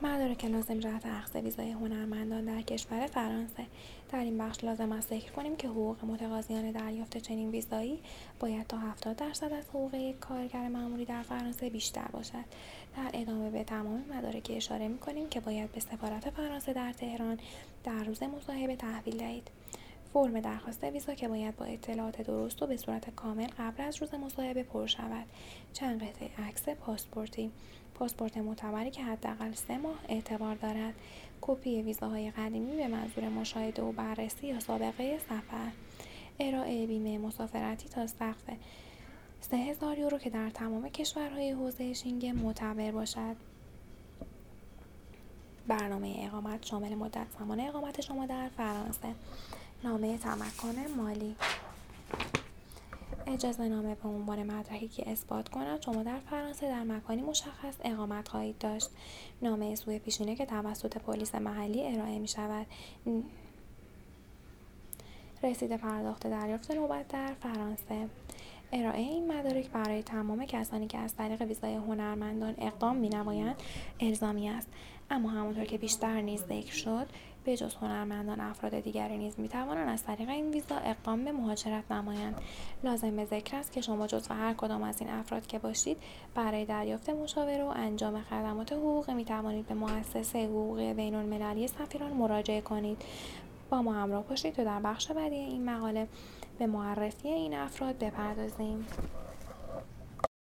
مدارک لازم جهت اخذ ویزای هنرمندان در کشور فرانسه. در این بخش لازم است ذکر کنیم که حقوق متقاضیان دریافت چنین ویزایی باید تا 70% از حقوق یک کارگر معمولی در فرانسه بیشتر باشد. در ادامه به تمام مدارک اشاره می‌کنیم که باید به سفارت فرانسه در تهران در روز مصاحبه تحویل دهید. فرم درخواست ویزا که باید با اطلاعات درست و به صورت کامل قبل از روز مصاحبه پر شود. چند قطعه عکس پاسپورت معتبری که حداقل 3 ماه اعتبار دارد. کپی ویزاهای قدیمی به منظور مشاهده و بررسی یا سابقه سفر. ارائه بیمه مسافرتی تا سقف 3000 یورو که در تمام کشورهای حوزه شنگن معتبر باشد. برنامه اقامت شامل مدت زمان اقامت شما در فرانسه. نامه تمکن مالی. اجازه نامه به عنوان مدرکی که اثبات کند شما در فرانسه در مکانی مشخص اقامت خواهید داشت. نامه سوء پیشینه که توسط پلیس محلی ارائه می شود. رسید پرداخت دریافت نوبت در فرانسه. ارائه این مدارک برای تمام کسانی که از طریق ویزای هنرمندان اقدام می‌نمایند الزامی است، اما همانطور که بیشتر نیز ذکر شد به جز هنرمندان افراد دیگری نیز می‌توانند از طریق این ویزا اقدام به مهاجرت نمایند. لازم به ذکر است که شما جزو هر کدام از این افراد که باشید برای دریافت مشاوره و انجام خدمات حقوقی می‌توانید به مؤسسه حقوقی بین‌المللی سفیران مراجعه کنید. با ما همراه باشید تا در بخش بعدی این مقاله به معرفی این افراد بپردازیم.